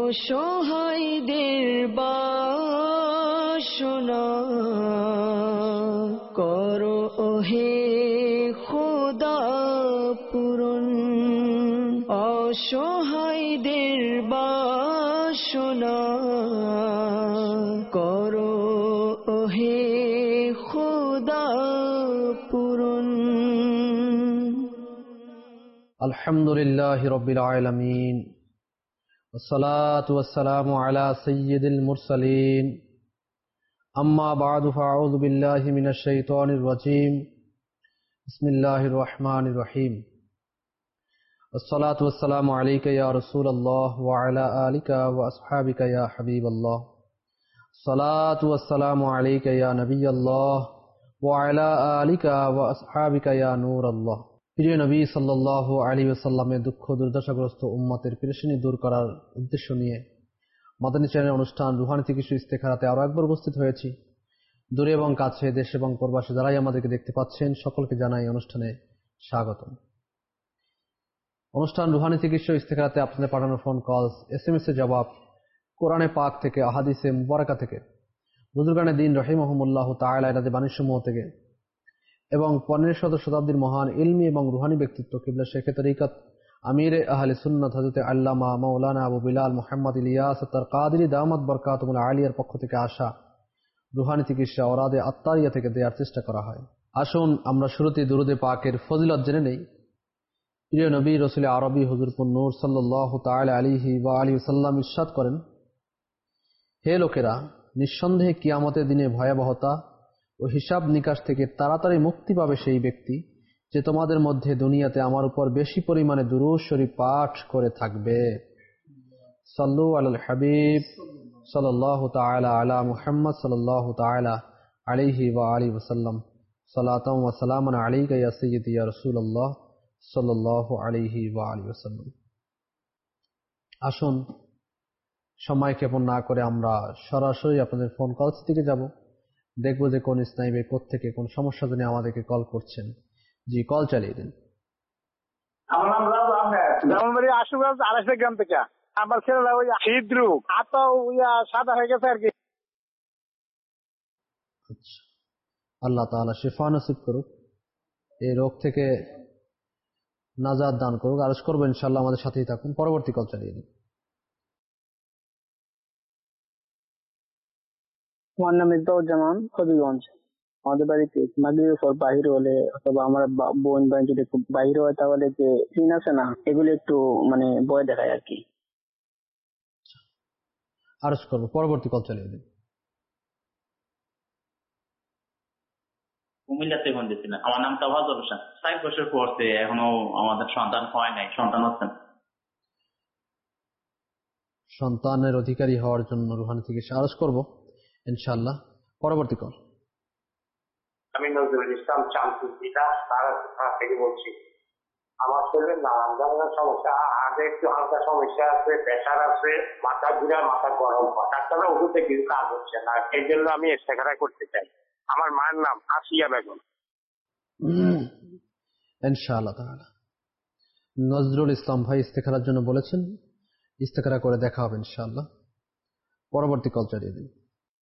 অসহায়দের বাসনা করো হে খোদা পূরণ, অসহায়দের বাসনা করো হে খোদা পূরণ। আলহামদুলিল্লাহি রাব্বিল আলামিন, والصلاة والسلام على سيد المرسلين، أما بعد فأعوذ بالله من الشيطان الرجيم، بسم الله الرحمن الرحيم، والصلاة والسلام عليك يا رسول الله وعلى آلك وأصحابك يا حبيب الله، الصلاة والسلام عليك يا نبي الله وعلى آلك وأصحابك يا نور الله। প্রিয় নবী সাল্লাল্লাহু আলাইহি ওয়াসাল্লামের দুঃখ দুর্দশাগ্রস্ত উম্মতের পেরেশানি দূর করার উদ্দেশ্য নিয়ে মাদানী চ্যানেলের অনুষ্ঠান রুহানি চিকিৎসা ইস্তেখারাতে আরো একবার উপস্থিত হয়েছি। দূরে এবং কাছে, দেশ এবং প্রবাসে যারাই আমাদেরকে দেখতে পাচ্ছেন সকলকে জানাই অনুষ্ঠানে স্বাগতম। অনুষ্ঠান রুহানি চিকিৎসা ইস্তেখারাতে আপনাদের পাঠানো ফোন কল, SMS এর জবাব, কোরআনে পাক থেকে, আহাদিসে মুবারাকা থেকে, বুজুর্গানে দিন রাহিমাহুমুল্লাহ তাআলা এর বাণীসমূহ থেকে এবং 15 শতাব্দীর মহান ইলমি এবং রুহানি ব্যক্তিত্ব কিবলা শেখ তরিকত আমিরে আহলে সুন্নাত হযরত আল্লামা মাওলানা আবু বিলাল মুহাম্মদ ইলিয়াস তারকাদিরি দামাত বরকাতুল আলিয়ার পক্ষ থেকে আসা রুহানি চিকিৎসা ওরাদে আত্তারিয়া থেকে দেওয়ার চেষ্টা করা হয়। আসুন আমরা শুরুতে দুরুদে পাকের ফজিলত জেনে নেই। প্রিয় নবী রাসূল আরবি হুজুরপুর নূর সাল্লাল্লাহু তাআলা আলাইহি ওয়া আলিহি ওয়াসাল্লাম ইরশাদ করেন, হে লোকেরা, নিঃসন্দেহে কিয়ামতের দিনে ভয়াবহতা ও হিসাব নিকাশ থেকে তাড়াতাড়ি মুক্তি পাবে সেই ব্যক্তি যে তোমাদের মধ্যে দুনিয়াতে আমার উপর বেশি পরিমাণে দুরূদ শরীফ পাঠ করে থাকবে। সাল্লু আলাল হাবিব সাল্লাল্লাহু তাআলা আলা মুহাম্মদ সাল্লাল্লাহু তাআলা আলাইহি ওয়া আলিহি ওয়াসাল্লাম, সালাতাম ওয়া সালামান আলাইকা ইয়া সাইয়্যিদি ইয়া রাসূলুল্লাহ সাল্লাল্লাহু আলাইহি ওয়া আলিহি ওয়াসাল্লাম। আসুন সময় ক্ষেপণ না করে আমরা সরাসরি আপনাদের ফোন কল থেকে যাব, দেখবো যে কোন স্নাইবে কোত্থেকে কোন সমস্যা জন্য আমাদেরকে কল করছেন। জি, কল চালিয়ে দিন। আমার নাম রাজু আহমেদ, জামালবাড়ি আশুগঞ্জ 28 গ্রাম থেকে। আমার ছেলেরা ওই হৃদরোগ, হাত সাদা হয়ে গেছে আর কি। আচ্ছা, আল্লাহ তাআলা শিফা নসিব করুক, এই রোগ থেকে নাজাত দান করুক। আরজ করবো ইনশাআল্লাহ, আমাদের সাথেই থাকুন। পরবর্তী কল চালিয়ে দিন। আমার নাম ইসবাউজ্জামান, হবিগঞ্জ। আমাদের বাড়িতে মাগরিবের পর বাহির হলে অথবা আমার বোন ভাই যদি খুব বাহির হয় তাহলে যে চিন আছে না, এগুলো একটু মানে ভয় দেখায় আর কি। আরজ করবো, পরবর্তী কল চালিয়ে দিন। কুমিল্লাতে ফোন দিয়েছিলেন। আমার নাম তাওয়াজুল হোসেন। 6 বছর পড়তে এখনো আমাদের সন্তান হয় নাই, সন্তান হচ্ছেন। সন্তানের অধিকারী হওয়ার জন্য রুহানি চিকিৎসা আরজ করবো ইনশাআল্লাহ। পরবর্তী কল। আমি নজরুল ইসলাম চামচুদ্দিনা তারা থেকে বলছি। আমার শরীরে নানান ধরনের সমস্যা, আগে একটু হালকা সমস্যা আছে, প্রেশার আছে, মাথা ঘুরা, মাথা গরম হয়, ডাক্তাররা ওষুধে কিছু কাজ হচ্ছে না। এই জন্য আমি ইস্তেখারা করতে চাই। আমার মায়ের নাম আসিয়া বেগম। ইনশাআল্লাহ তাআলা নজরুল ইসলাম ভাই ইস্তেখারার জন্য বলেছেন, ইস্তেখারা করে দেখা হবে ইনশাআল্লাহ। পরবর্তী কল চালিয়ে দিন।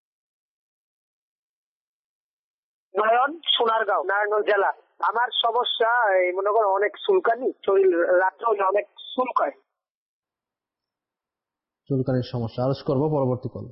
নয়ন, সোনারগাঁও, নারায়ণগঞ্জ জেলা। আমার সমস্যা এই মনে করো অনেক চুলকানি, শরীর রাত্রে অনেক চুলকায়। চুলকানির সমস্যা আরজ করবো, পরবর্তী কল।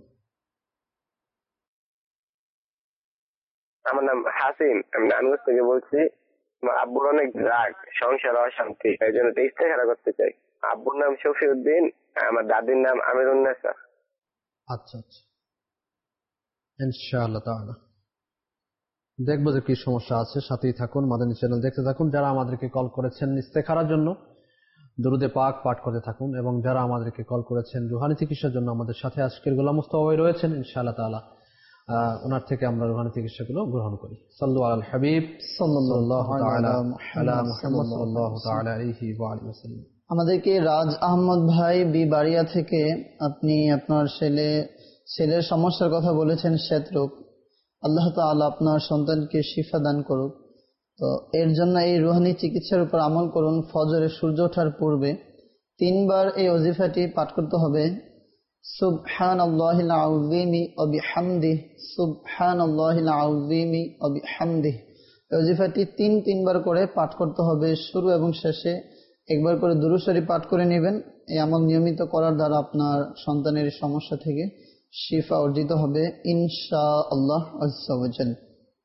আমার নাম হাসিন, আমি নানুগঞ্জ থেকে বলছি। আমার আব্বুর অনেক রাগ, সংসার অশান্তি, এই জন্য ইস্তেখারা করতে চাই। আব্বুর নাম শফিউদ্দিন, আমার দাদির নাম আমিরুন্নেসা। আচ্ছা আচ্ছা, ইনশাআল্লাহ তাআলা দেখবো যে কি সমস্যা আছে। সাথেই থাকুন, মাদানী চ্যানেল দেখতে থাকুন। যারা আমাদেরকে কল করেছেন ইস্তেখারার জন্য দুরুদে পাক পাঠ করতে থাকুন, এবং যারা আমাদেরকে কল করেছেন রুহানি চিকিৎসার জন্য আমাদের সাথে আজকের গোলাম মুস্তাফা ভাই রয়েছেন। ইনশাআল্লাহ তাআলা ওনার থেকে আমরা রুহানি চিকিৎসাগুলো গ্রহণ করি। সাল্লু আলাল হাবিব সাল্লাল্লাহু তাআলা আলা মুহাম্মদ সাল্লাল্লাহু তাআলা আলাইহি ওয়া আলিহি ওয়াসাল্লাম। আমাদেরকে রাজ আহমদ ভাই বিবাড়িয়া থেকে আপনি আপনার ছেলের সমস্যার কথা বলেছেন, শ্বেতরোগ। আল্লাহ তাআলা আপনার সন্তানকে শিফা দান করুক। তো এর জন্য এই রুহানি চিকিৎসার উপর আমল করুন। ফজরে সূর্য ওঠার পূর্বে 3 বার এই ওজিফাটি পাঠ করতে হবে। সুবহানাল্লাহিল আযীমি ওয়া বিহামদিহি, সুবহানাল্লাহিল আযীমি ওয়া বিহামদিহি। এই ওজিফাটি তিনবার করে পাঠ করতে হবে। শুরু এবং শেষে একবার করে দুরূদ শরীফ পাঠ করে নেবেন। এই আমল নিয়মিত করার দ্বারা আপনার সন্তানের সমস্যা থেকে শিফা অর্জিত হবে ইনশাআল্লাহ আযজা ওয়া জাল।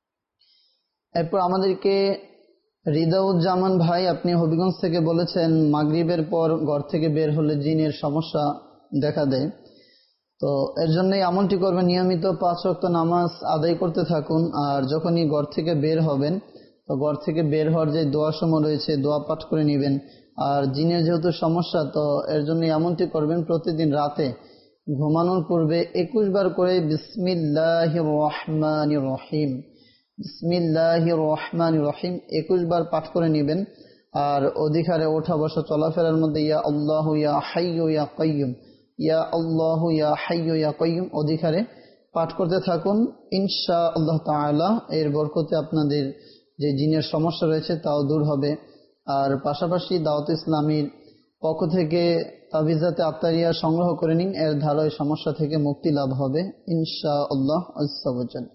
এরপর আমাদেরকে রিদাউজ্জামান ভাই, আপনি হবিগঞ্জ থেকে বলেছেন মাগরিবের পর ঘর থেকে বের হলে জিনের সমস্যা দেখা দেয়। তো এর জন্যই আমলটি করবেন, নিয়মিত 5 ওয়াক্ত নামাজ আদায় করতে থাকুন। আর যখনই ঘর থেকে বের হবেন, তো ঘর থেকে বের হওয়ার যে দোয়া সময় রয়েছে দোয়া পাঠ করে নেবেন। আর জিনের যেহেতু সমস্যা, তো এর জন্য এমনটি করবেন, প্রতিদিন রাতে ঘুমানোর পূর্বে 21 বার করে বিসমিল্লাহির রহমানির রহিম, বিসমিল্লাহির রহমানির রহিম 21 বার পাঠ করে নেবেন। আর অধিকারে ওঠা বসা চলাফেরার মধ্যে ইয়া আল্লাহু ইয়া হাইয়্যু ইয়া কাইয়্যুম, ইয়া আল্লাহু ইয়া হাইয়্যু ইয়া কাইয়্যুম অধিকারে পাঠ করতে থাকুন। ইনশাআল্লাহ তাআলা এর বরকতে আপনাদের যে জিনের সমস্যা রয়েছে তাও দূর হবে। আর পাশাপাশি দাওয়াত ইসলামীর পক্ষ থেকে তাবিজাতে আত্তারিয়া সংগ্রহ করে নিন, এর দ্বারা এই সমস্যা থেকে মুক্তি লাভ হবে ইনশাআল্লাহ আযজা ওয়া জাল।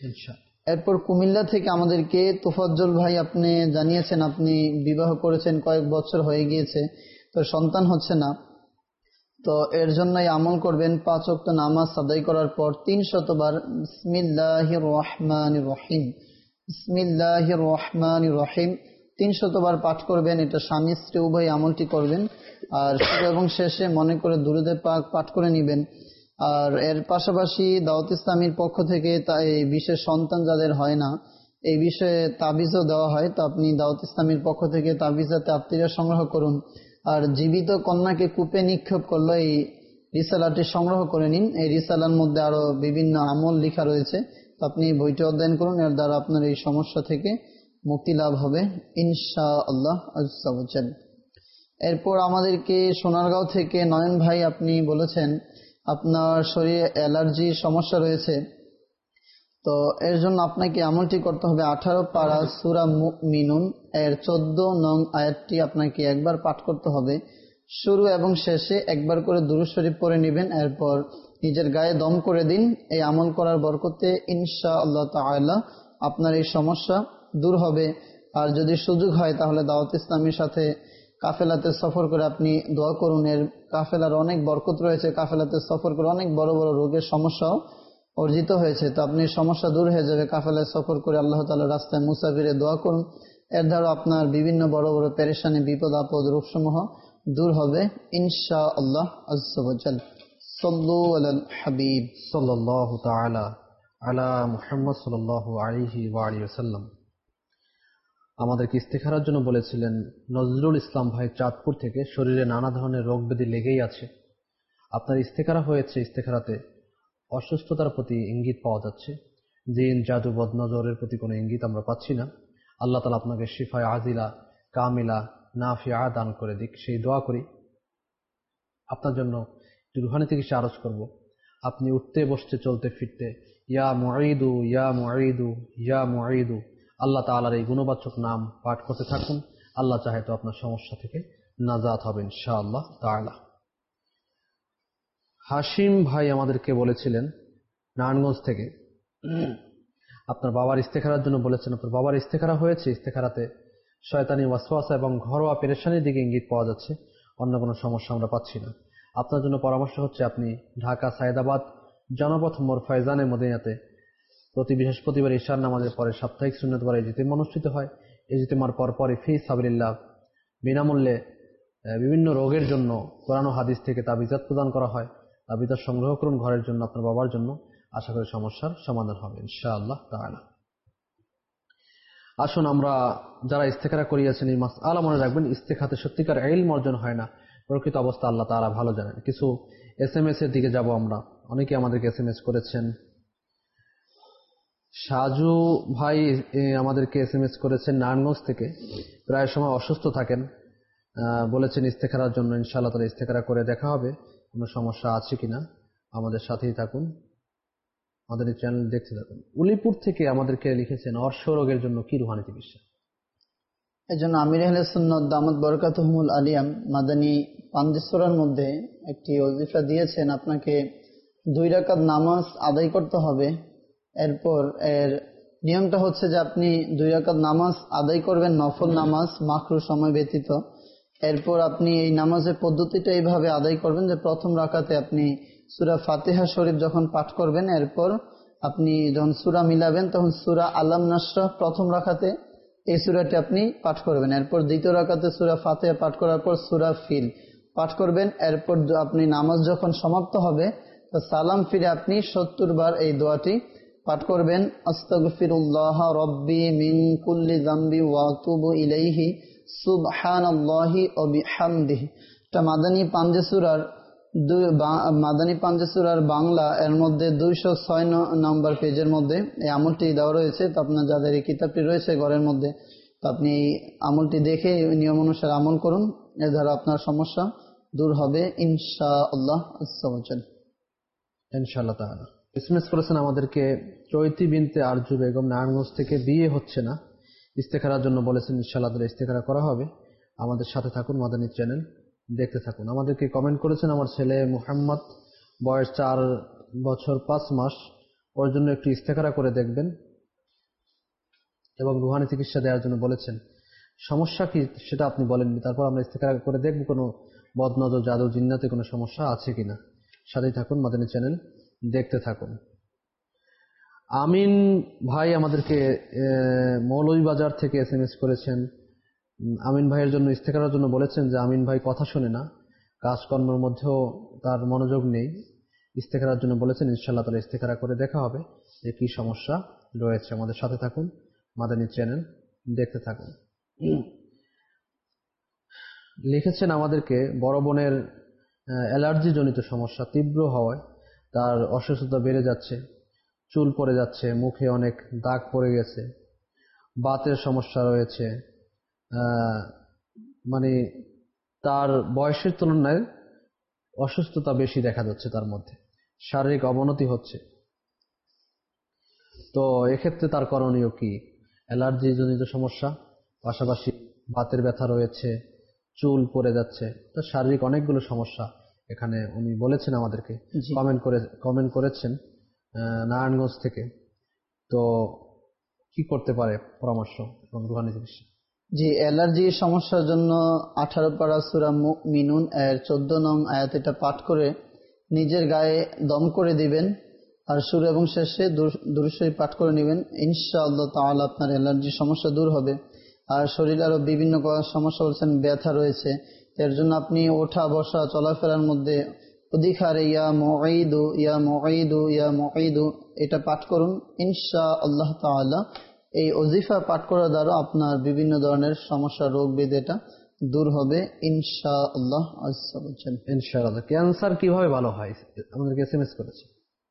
এরপর কুমিল্লা থেকে আমাদেরকে তোফাজ্জল ভাই, আপনি জানিয়েছেন আপনি বিবাহ করেছেন, কয়েক বছর হয়ে গিয়েছে, তো সন্তান হচ্ছে না। তো এর জন্যই আমল করবেন, 5 ওয়াক্ত নামাজ আদায় করার পর 300 বার বিসমিল্লাহির রহমানির রহিম, বিসমিল্লাহির রহমানির রহিম 300 বার পাঠ করবেন। এটা স্বামী স্ত্রী উভয় আমলটি করবেন। আর শুরু এবং শেষে মনে করে দুরূদে পাক পাঠ করে নেবেন। আর এর পাশাপাশি দাওয়াত ইসলামীর পক্ষ থেকে এই বিশেষ সন্তান যাদের হয় না, এই বিষয়ে তাবিজও দেওয়া হয়। তো আপনি দাওয়াত ইসলামীর পক্ষ থেকে তাবিজাতে আত্মীয় সংগ্রহ করুন। আর জীবিত কন্যাকে কূপে নিক্ষেপ করলো, এই রিসালাটি সংগ্রহ করে নিন। এই রিসালার মধ্যে আরো বিভিন্ন আমল লেখা রয়েছে, তো আপনি বইটি অধ্যয়ন করুন, এর দ্বারা আপনার এই সমস্যা থেকে মুক্তি লাভ হবে ইনশাআল্লাহ আযজা ওয়া জাল। এরপর আমাদেরকে সোনারগাঁও থেকে নয়ন ভাই, আপনি বলেছেন আপনার শরীরে অ্যালার্জির সমস্যা রয়েছে। তো এর জন্য আপনাকে আমলটি করতে হবে, 18 পারা সূরা মুমিনুন এর 14 নং আয়াতটি আপনাকে একবার পাঠ করতে হবে। শুরু এবং শেষে একবার করে দুরূদ শরীফ পড়ে নেবেন। এরপর নিজের গায়ে দম করে দিন। এই আমল করার বরকতে ইনশাআল্লাহ তাআলা আপনার এই সমস্যা দূর হবে। আর যদি সুযোগ হয় তাহলে দাওয়াত ইসলামীর সাথে কাফেলাতে সফর করে আপনি দোয়া করুন। এর কাফেলার অনেক বরকত রয়েছে, কাফেলাতে সফর করে অনেক বড় বড় রোগের সমস্যাও অর্জিত হয়েছে। তো আপনি সমস্যা দূর হয়ে যাবে, কাফেলায় সফর করে আল্লাহ তাআলার রাস্তায় মুসাফিরে দোয়া করুন। এর দ্বারা আপনার বিভিন্ন বড় বড় পেরেশানি, বিপদ আপদ, রোগসমূহ দূর হবে ইনশাআল্লাহ আযজা ওয়া জাল। সাল্লু আলাল হাবিব সাল্লাল্লাহু তাআলা আলা মুহাম্মদ সাল্লাল্লাহু আলাইহি ওয়া আলিহি ওয়াসাল্লাম। আমাদেরকে ইস্তেখারার জন্য বলেছিলেন নজরুল ইসলাম ভাই চাঁদপুর থেকে। শরীরে নানা ধরনের রোগ ব্যাধি লেগেই আছে, আপনার ইস্তেখারা হয়েছে। ইস্তেখারাতে অসুস্থতার প্রতি ইঙ্গিত পাওয়া যাচ্ছে, জিন, জাদু, বদনজরের প্রতি কোনো ইঙ্গিত আমরা পাচ্ছি না। আল্লাহ তাআলা আপনাকে শিফায়ে আজিলা, কামিলা, নাফিআ দান করে দিক, সেই দোয়া করি। আপনার জন্য রুহানি চিকিৎসা আরজ করব। আপনি উঠতে বসতে চলতে ফিরতে ইয়া মুঈদু ইয়া মুঈদু ইয়া মুঈদু আল্লাহ তাআলার এই গুণবাচক নাম পাঠ করতে থাকুন। আল্লাহ চাহে তো আপনার সমস্যা থেকে নাজাত হবে ইনশাআল্লাহ তাআলা। হাশিম ভাই আমাদেরকে বলেছিলেন নারায়ণগঞ্জ থেকে, আপনার বাবার ইস্তেখারার জন্য বলেছেন। আপনার বাবার ইস্তেখারা হয়েছে, ইস্তেখারাতে শয়তানি ওয়াসওয়াসা এবং ঘরোয়া পেরেশানির দিকে ইঙ্গিত পাওয়া যাচ্ছে, অন্য কোনো সমস্যা আমরা পাচ্ছি না। আপনার জন্য পরামর্শ হচ্ছে আপনি ঢাকা সায়েদাবাদ জনপথ মোড় ফয়জানে মদিনাতে প্রতি বৃহস্পতিবার ইশার নামাজের পরে সাপ্তাহিক সুন্নতবার ইজতিমা অনুষ্ঠিত হয়। ইজতিমার পরপরই ফি সাবিলিল্লাহ বিনামূল্যে বিভিন্ন রোগের জন্য কোরআন ও হাদিস থেকে তাবিজাত প্রদান করা হয়। তাবিজাত সংগ্রহ করুন ঘরের জন্য, আপনার বাবার জন্য, আশা করি সমস্যার সমাধান হবে ইনশাআল্লাহ তাআলা। আসুন আমরা যারা ইস্তেখারা করিয়েছেন এই মাসআলা মনে রাখবেন, ইস্তেখারাতে সত্যিকার ইলম অর্জন হয় না, প্রকৃত অবস্থা আল্লাহ তাআলা ভালো জানেন। কিছু এসএমএস এর দিকে যাব আমরা। অনেকে আমাদেরকে এসএমএস করেছেন। সাজু ভাই আমাদেরকে এসএমএস করেছেন নারায়ণগঞ্জ থেকে, প্রায় সময় অসুস্থ থাকেন, বলেছেন ইস্তেখারার জন্য। ইনশাআল্লাহ তাআলা ইস্তেখারা করে দেখা হবে, কোনো সমস্যা আছে কিনা। আমাদের সাথেই থাকুন, আমাদের এই চ্যানেল দেখতে থাকুন। উলিপুর থেকে আমাদেরকে লিখেছেন অর্শ রোগের জন্য কি রুহানি চিকিৎসা। এই জন্য আমির আহলে সুন্নাত দামাত বরকাতুহুমুল আলিয়াম মাদানী পাঞ্জি সূরার মধ্যে একটি ওজিফা দিয়েছেন, আপনাকে 2 রাকাত নামাজ আদায় করতে হবে। এরপর এর নিয়মটা হচ্ছে যে আপনি 2 রাকাত নামাজ আদায় করবেন, নফল নামাজ মাকরু সময় ব্যতীত। এরপর আপনি এই নামাজের পদ্ধতিটা এইভাবে আদায় করবেন যে প্রথম রাকাতে আপনি সূরা ফাতিহা শরীফ যখন পাঠ করবেন, এরপর আপনি যখন সূরা মিলাবেন তখন সূরা আলাম নাশরাহ প্রথম রাকাতে এই সূরাটি আপনি পাঠ করবেন। এরপর দ্বিতীয় রাকাতে সূরা ফাতিহা পাঠ করার পর সূরা ফিল পাঠ করবেন। এরপর আপনি নামাজ যখন সমাপ্ত হবে তো সালাম ফিরে আপনি 70 বার এই দোয়াটি পাঠ করবেন, আস্তাগফিরুল্লাহ রাব্বি মিন কুল্লি যামবি ওয়া আতুবু ইলাইহি সুবহানাল্লাহি ওয়া বিহামদিহি। এটা মাদানী পাঞ্জি সূরার বাংলা এর মধ্যে 206 নম্বর পেজের মধ্যে এই আমলটি দেওয়া রয়েছে। তো আপনার যাদের এই কিতাবটি রয়েছে ঘরের মধ্যে, তো আপনি এই আমলটি দেখে নিয়ম অনুসারে আমল করুন, এর দ্বারা আপনার সমস্যা দূর হবে ইনশাআল্লাহ আযজা ওয়া জাল। ইনশাআল্লাহ তাআলা। এসএমএস করেছেন আমাদেরকে, চৈতি বিনতে আরজু বেগম, নারায়ণগঞ্জ থেকে, বিয়ে হচ্ছে না, ইস্তেখারার জন্য বলেছেন। ইনশাআল্লাহ তাআলা ইস্তেখারা করা হবে। আমাদের সাথে থাকুন, মাদানী চ্যানেল দেখতে থাকুন। আমাদেরকে কমেন্ট করেছেন, আমার ছেলে মুহাম্মদ, বয়স 4 বছর 5 মাস, ওর জন্য একটু ইস্তেখারা করে দেখবেন এবং রুহানি চিকিৎসা দেওয়ার জন্য বলেছেন। সমস্যা কি সেটা আপনি বলেননি, তারপর আমরা ইস্তেখারা করে দেখব কোনো বদনজর, জাদু, জিন্নাতে কোনো সমস্যা আছে কিনা। সাথেই থাকুন, মাদানী চ্যানেল দেখতে থাকুন। আমিন ভাই আমাদেরকে মৌলভীবাজার থেকে এসএমএস করেছেন। আমিন ভাইয়ের জন্য ইস্তেখারার জন্য বলেছেন যে আমিন ভাই কথা শোনে না, কাজকর্মের মধ্যেও তার মনোযোগ নেই। ইস্তেখারার জন্য বলেছেন। ইনশাআল্লাহ তাআলা ইস্তেখারা করে দেখা হবে যে কি সমস্যা রয়েছে। আমাদের সাথে থাকুন, মাদানী চ্যানেল দেখতে থাকুন। লিখেছেন আমাদেরকে, বড় বোনের অ্যালার্জি জনিত সমস্যা তীব্র হওয়ায় তার অসুস্থতা বেড়ে যাচ্ছে, চুল পড়ে যাচ্ছে, মুখে অনেক দাগ পড়ে গেছে, বাতের সমস্যা রয়েছে, মানে তার বয়সের তুলনায় অসুস্থতা বেশি দেখা যাচ্ছে, তার মধ্যে শারীরিক অবনতি হচ্ছে। তো এক্ষেত্রে তার করণীয় কি? অ্যালার্জি জনিত সমস্যা, পাশাপাশি বাতের ব্যথা রয়েছে, চুল পড়ে যাচ্ছে, তো শারীরিক অনেকগুলো সমস্যা এখানে উনি বলেছেন আমাদেরকে, কমেন্ট করেছেন নারায়ণগঞ্জ থেকে। তো কি করতে পারে পরামর্শ এবং রুহানি চিকিৎসা? জি, অ্যালার্জি সমস্যার জন্য 18 পারা সূরা মুমিনুন এর 14 নং আয়াত এটা পাঠ করে নিজের গায়ে দম করে দিবেন, আর শুরু এবং শেষে দুরূদ শরীফ পাঠ করে নেবেন। ইনশাআল্লাহ তাআলা আপনার অ্যালার্জি সমস্যা দূর হবে। আর শরীরে আরো বিভিন্ন সমস্যা বলছেন, ব্যথা রয়েছে, এর জন্য আপনি ওঠা বসা চলাফেরার মধ্যে অধিকারে ইয়া মুঈদু ইয়া মুঈদু ইয়া মুঈদু এটা পাঠ করুন। ইনশাআল্লাহ তাআলা এই ওজিফা পাঠ করার দ্বারা আপনার বিভিন্ন ধরনের সমস্যা, রোগ ব্যাধি এটা দূর হবে ইনশাআল্লাহ আযজা ওয়া জাল। ইনশাআল্লাহ। ক্যান্সার কিভাবে ভালো হয় আমাদেরকে এসএমএস করেছে।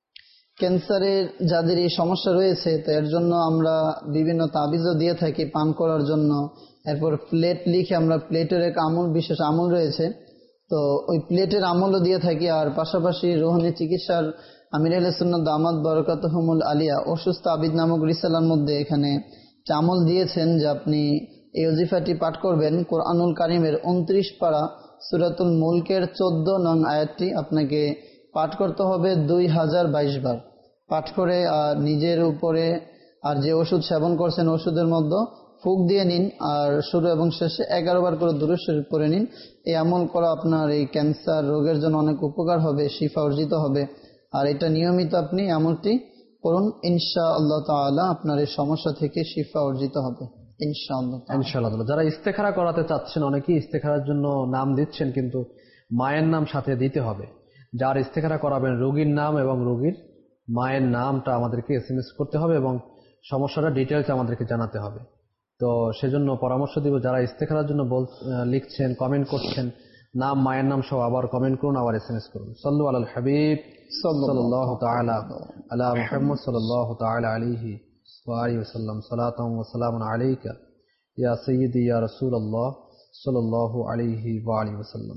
ক্যান্সারের যাদের এই সমস্যা রয়েছে তো এর জন্য আমরা বিভিন্ন তাবিজও দিয়ে থাকি পান করার জন্য। এরপর প্লেট লিখে আমরা প্লেটের এক আমল, বিশেষ আমল রয়েছে, তো ওই প্লেটের আমলও দিয়ে থাকি। আর পাশাপাশি রুহানি চিকিৎসার আমির আহলে সুন্নাত দামাত বরকাতুহুমুল আলিয়া অসুস্থ আবিদ নামক রিসালার মধ্যে এখানে আমল দিয়েছেন যে আপনি এই ওজিফাটি পাঠ করবেন। কোরআনুল কারীমের 29 পারা সূরাতুল মুলকের 14 নং আয়াতটি আপনাকে পাঠ করতে হবে 2022 বার। পাঠ করে নিজের উপরে আর যে ওষুধ সেবন করছেন ওষুধের মধ্যে ফুক দিয়ে নিন, আর শুরু এবং শেষে 11 বার করে দুরূদ শরীফ পড়ে নিন। এই আমল করা আপনার এই ক্যান্সার রোগের জন্য অনেক উপকার হবে, শিফা অর্জিত হবে। আর এটা নিয়মিত আপনি আমলটি করুন, ইনশাআল্লাহ তাআলা আপনার এই সমস্যা থেকে শিফা অর্জিত হবে ইনশাআল্লাহ। যারা ইস্তেখারা করাতে চাচ্ছেন, অনেকেই ইস্তেখারার জন্য নাম দিচ্ছেন, কিন্তু মায়ের নাম সাথে দিতে হবে। যার ইস্তেখারা করাবেন রোগীর নাম এবং রোগীর মায়ের নামটা আমাদেরকে এসএমএস করতে হবে এবং সমস্যাটা ডিটেইলস আমাদেরকে জানাতে হবে। তো সেজন্য পরামর্শ দিব, যারা ইস্তেখারার জন্য লিখছেন, কমেন্ট করছেন, নাম, মায়ের নাম সহ আবার কমেন্ট করুন, আবার এসএমএস করুন। সাল্লু আলাল হাবিব সাল্লাল্লাহু তাআলা আলা মুহাম্মদ সাল্লাল্লাহু তাআলা আলাইহি ওয়া আলিহি ওয়াসাল্লাম। সালাতাম ওয়া সালামুন আলাইকা ইয়া সাইয়্যিদি ইয়া রাসূলুল্লাহ সাল্লাল্লাহু আলাইহি ওয়া আলিহি ওয়াসাল্লাম।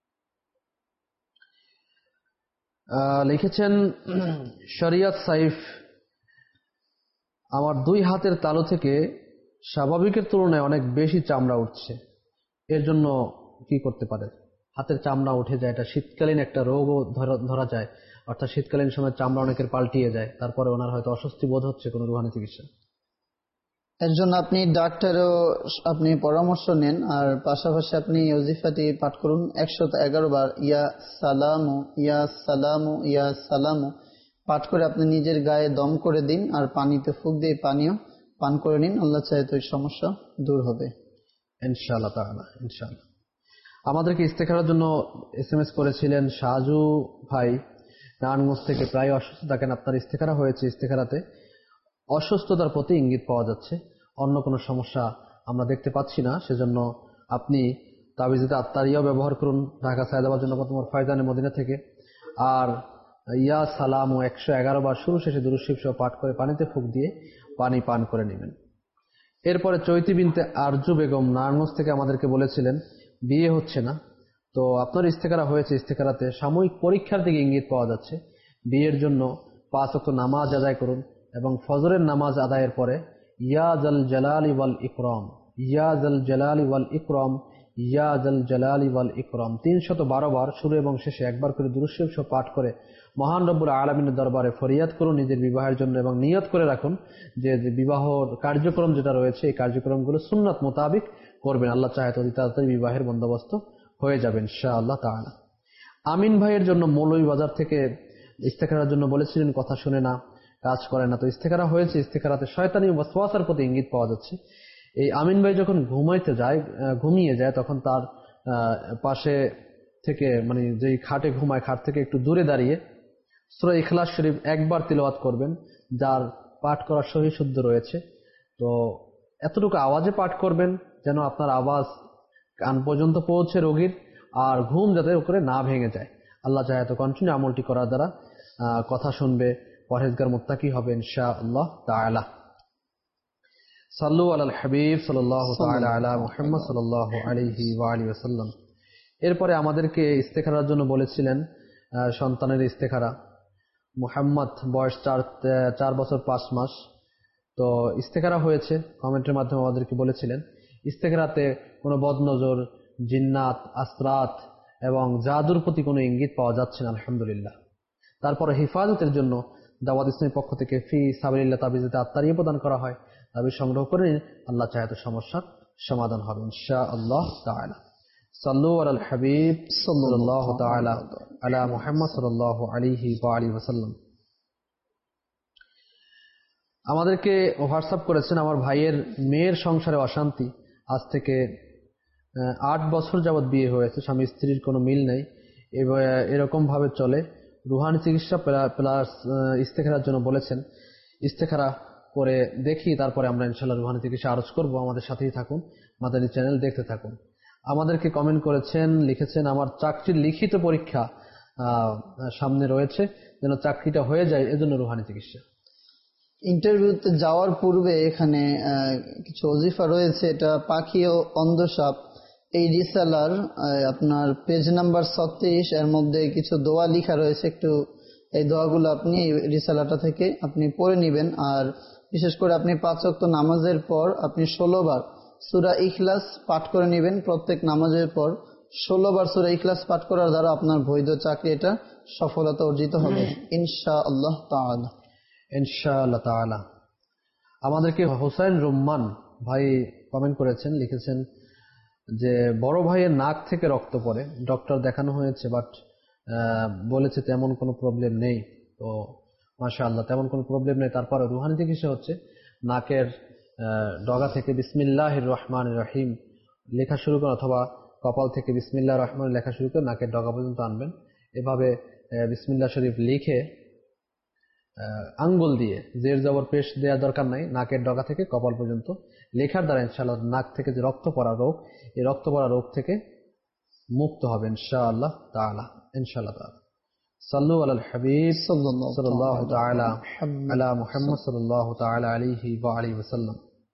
লিখেছেন শরিয়ত সাইফ, আমার 2 হাতের তালু থেকে স্বাভাবিকের তুলনায় অনেক বেশি চামড়া উঠছে, এর জন্য কি করতে পারে? হাতের চামড়া উঠে যায়, এটা শীতকালীন একটা রোগও ধরা যায়, অর্থাৎ শীতকালীন সময় চামড়া অনেকের পাল্টিয়ে যায়, তারপরে ওনার হয়তো অস্বস্তি বোধ হচ্ছে কোনো রুহানি চিকিৎসা। এর জন্য আপনি ডাক্তারও আপনি পরামর্শ নেন, আর পাশাপাশি আপনি ওজিফাটি পাঠ করুন 111 বার, ইয়া সালামু ইয়া সালামু ইয়া সালামু পাঠ করে আপনি নিজের গায়ে দম করে দিন, আর পানিতে ফুঁক দিয়ে পানীয় পান করে নিন। আল্লাহ চাহে তো এই সমস্যা দূর হবে ইনশাআল্লাহ তাআলা, ইনশাআল্লাহ। আমাদেরকে ইস্তেখারার জন্য SMS করেছিলেন সাজু ভাই নারায়ণগঞ্জ থেকে। প্রায় অসুস্থ থাকেন, আপনার ইস্তেখারা হয়েছে, ইস্তেখারাতে অসুস্থতার প্রতি ইঙ্গিত পাওয়া যাচ্ছে, অন্য কোনো সমস্যা আমরা দেখতে পাচ্ছি না। সেজন্য আপনি তাবিজেতে আত্মারিয়াও ব্যবহার করুন ঢাকা সায়েদাবাদ জন্য প্রথম ফায়জানে মদিনা থেকে, আর ইয়া সালাম ও 111 বার শুরু শেষে দুরূদ শরীফ সহ পাঠ করে পানিতে ফুঁক দিয়ে পানি পান করে নেবেন। এরপরে চৈতি বিনতে আরজু বেগম নারায়ণগঞ্জ থেকে আমাদেরকে বলেছিলেন বিয়ে হচ্ছে না, তো আপনার ইস্তেখারা হয়েছে, ইস্তেখারাতে সাময়িক পরীক্ষার দিকে ইঙ্গিত পাওয়া যাচ্ছে। বিয়ের জন্য 5 ওয়াক্ত নামাজ আদায় করুন এবং ফজরের নামাজ আদায়ের পরে ইয়া জাল জালালি ওয়াল ইকরাম, ইয়া জাল জালালি ওয়াল ইকরাম, ইয়া জাল জালালি ওয়াল ইকরাম 312 বার শুরু এবং শেষে একবার করে দুরূদ শরীফ সহ পাঠ করে মহান রব্বুল আলামিনের দরবারে ফরিয়াদ করুন নিজের বিবাহের জন্য, এবং নিয়ত করে রাখুন যে বিবাহ কার্যক্রম যেটা রয়েছে এই কার্যক্রমগুলো সুন্নাত মোতাবিক করবেন। আল্লাহ চাহে তো তাড়াতাড়ি বিবাহের বন্দোবস্ত হয়ে যাবে ইনশাআল্লাহ তাআলা। আমিন ভাইয়ের জন্য মৌলভীবাজার থেকে ইস্তেখারার জন্য বলেছিলেন, কথা শুনে না, কাজ করে না, তো ইস্তেখারা হয়েছে, ইস্তেখারাতে শয়তানি ওয়াসওয়াসার প্রতি ইঙ্গিত পাওয়া যাচ্ছে। এই আমিন ভাই যখন ঘুমিয়ে যায় তখন তার পাশে থেকে, মানে যেই খাটে ঘুমায় খাট থেকে একটু দূরে দাঁড়িয়ে সূরা ইখলাস শরীফ একবার তিলাওয়াত করবেন, যার পাঠ করার সহি শুদ্ধ রয়েছে। তো এতটুকু আওয়াজে পাঠ করবেন যেন আপনার আওয়াজ কান পর্যন্ত পৌঁছে রোগীর, আর ঘুম যাতে করে না ভেঙে যায়। আল্লাহ চাহে তো কন্টিনিউ আমলটি করার দ্বারা কথা শুনবে, পরহেজগার মুত্তাকি হবে ইনশাআল্লাহ তাআলা। সাল্লু আলাল হাবিব সাল্লাল্লাহু তাআলা আলা মুহাম্মদ সাল্লাল্লাহু আলাইহি ওয়া আলিহি ওয়াসাল্লাম। এরপরে আমাদেরকে ইস্তেখারার জন্য বলেছিলেন সন্তানের ইস্তেখারা, মুহাম্মদ বয়স 4 বছর 5 মাস। তো ইস্তেখারা হয়েছে, কমেন্টের মাধ্যমে আমাদেরকে বলেছিলেন ইস্তেখারাতে কোনো বদনজর, জিন্নাত, আসরাত এবং জাদুর প্রতি কোনো ইঙ্গিত পাওয়া যাচ্ছে না আলহামদুলিল্লাহ। তারপরে হেফাজতের জন্য দাওয়াত ইসলামের পক্ষ থেকে ফি সাবিলিল্লাহ তাবিজেতে আত্মারিয়া প্রদান করা হয়, তাবিজ সংগ্রহ করে নিন, আল্লাহ চাহে তো সমস্যার সমাধান হবে ইনশাআল্লাহ তাআলা। সাল্লু আলাল হাবিব সাল্লাল্লাহু তাআলা আলা মুহাম্মদ সাল্লাল্লাহু আলাইহি ওয়া আলিহি ওয়াসাল্লাম। আমাদেরকে হোয়াটসঅ্যাপ করেছেন আমার ভাইয়ের মেয়ের সংসারে অশান্তি, আজ থেকে 8 বছর যাবৎ বিয়ে হয়েছে, স্বামী স্ত্রীর কোনো মিল নেই, এরকম ভাবে চলে। রুহানি চিকিৎসা প্লাস ইস্তেখারার জন্য বলেছেন, ইস্তেখারা করে দেখি, তারপরে আমরা ইনশাআল্লাহ রুহানি চিকিৎসা আরজ করব। আমাদের সাথেই থাকুন, মাদানী চ্যানেল দেখতে থাকুন। আমাদেরকে কমেন্ট করেছেন, লিখেছেন আমার চাকরির লিখিত পরীক্ষা সামনে রয়েছে, যেন চাকরিটা হয়ে যায়, এজন্য রুহানি চিকিৎসা। ইন্টারভিউতে যাওয়ার পূর্বে এখানে কিছু ওজিফা রয়েছে, এটা পাখি ও অন্ধসাপ, এই রিসালার আপনার পেজ নাম্বার 36, এর মধ্যে কিছু দোয়া লেখা রয়েছে, একটু এই দোয়াগুলো আপনি রিসালাটা থেকে আপনি পড়ে নেবেন। আর বিশেষ করে আপনি 5 ওয়াক্ত নামাজের পর আপনি 16 বার সূরা ইখলাস পাঠ করে নেবেন। প্রত্যেক নামাজের পর 16 বার সূরা ইখলাস পাঠ করার দ্বারা আপনার বৈধ চাকরি এটা সফলতা অর্জিত হবে ইনশাআল্লাহ তাআলা, ইনশাআল্লাহ তাআলা। আমাদেরকে হোসেন রুম্মান ভাই কমেন্ট করেছেন, লিখেছেন যে বড় ভাইয়ের নাক থেকে রক্ত পড়ে, ডক্টর দেখানো হয়েছে, বাট বলেছে তেমন কোনো প্রবলেম নেই। তো মাশাআল্লাহ তেমন কোনো প্রবলেম নেই, তারপরে রুহানি চিকিৎসা হচ্ছে। নাকের ডগা থেকে বিসমিল্লাহির রহমানির রহিম লেখা শুরু করেন, অথবা কপাল থেকে বিসমিল্লাহির রহমান লেখা শুরু করে নাকের ডগা পর্যন্ত আনবেন। এভাবে বিসমিল্লাহ শরীফ লিখে আঙ্গুল দিয়ে জের জবর পেশ দেওয়ার দরকার নাই, নাকের ডগা থেকে কপাল পর্যন্ত লেখার দ্বারা ইনশাআল্লাহ নাক থেকে যে রক্ত পড়া রোগ, এই রক্ত পড়া রোগ থেকে মুক্ত হবে ইনশাআল্লাহ তাআলা, ইনশাআল্লাহ তাআলা। সাল্লু আলাল হাবিব সাল্লাল্লাহু তাআলা আলা মুহাম্মদ সাল্লাল্লাহু তাআলা আলাইহি ওয়া আলিহি ওয়াসাল্লাম।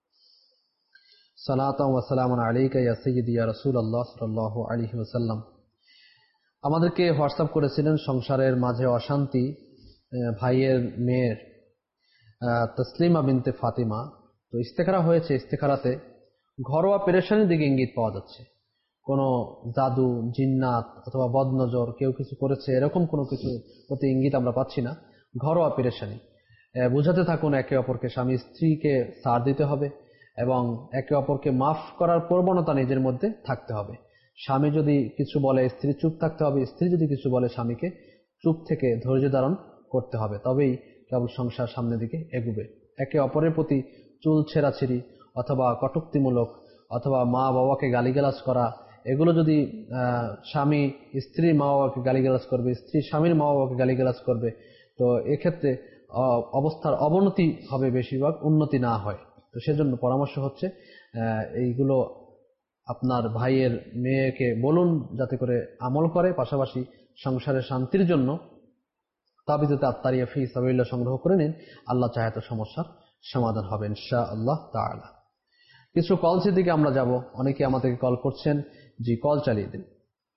সালাতাম ওয়া সালামান আলাইকা ইয়া সাইয়্যিদি ইয়া রাসূলুল্লাহ সাল্লাল্লাহু আলাইহি ওয়াসাল্লাম। আমাদেরকে হোয়াটসঅ্যাপ করেছিলেন সংসারের মাঝে অশান্তি, ভাইয়ের মেয়ের তসলিমা বিনতে ফাতিমা। তো ইস্তেখারা হয়েছে, ইস্তেখারাতে ঘরোয়া পেরেশানির দিকে ইঙ্গিত পাওয়া যাচ্ছে। কোনো জাদু, জিন্নাত অথবা বদনজর, কেউ কিছু করেছে এরকম কোনো কিছু প্রতি ইঙ্গিত আমরা পাচ্ছি না। ঘরোয়া পেরেশানি। বুঝাতে থাকুন একে অপরকে, স্বামী স্ত্রীকে সার দিতে হবে এবং একে অপরকে মাফ করার প্রবণতা নিজের মধ্যে থাকতে হবে। স্বামী যদি কিছু বলে স্ত্রী চুপ থাকতে হবে, স্ত্রী যদি কিছু বলে স্বামীকে চুপ থেকে ধৈর্য ধারণ করতে হবে, তবেই কেবল সংসার সামনের দিকে এগুবে। একে অপরের প্রতি চুল ছেঁড়াছিড়ি অথবা কটূক্তিমূলক অথবা মা বাবাকে গালিগালাজ করা, এগুলো যদি স্বামী স্ত্রীর মা বাবাকে গালিগালাজ করবে, স্ত্রী স্বামীর মা বাবাকে গালিগালাজ করবে, তো এক্ষেত্রে অবস্থার অবনতি হবে, বেশিরভাগ উন্নতি না হয়। তো সেজন্য পরামর্শ হচ্ছে এইগুলো আপনার ভাইয়ের মেয়েকে বলুন যাতে করে আমল করে, পাশাপাশি সংসারের শান্তির জন্য তাবিজে আত্তারিয়া ফি সাবিলিল্লাহ সংগ্রহ করে নিন। আল্লাহ চাহে তো সমস্যার সমাধান হবে ইনশাআল্লাহ তাআলা। কিছু কলসের দিকে আমরা যাব। অনেকে আমাদেরকে কল করছেন। জি, কল চালিয়ে দিন।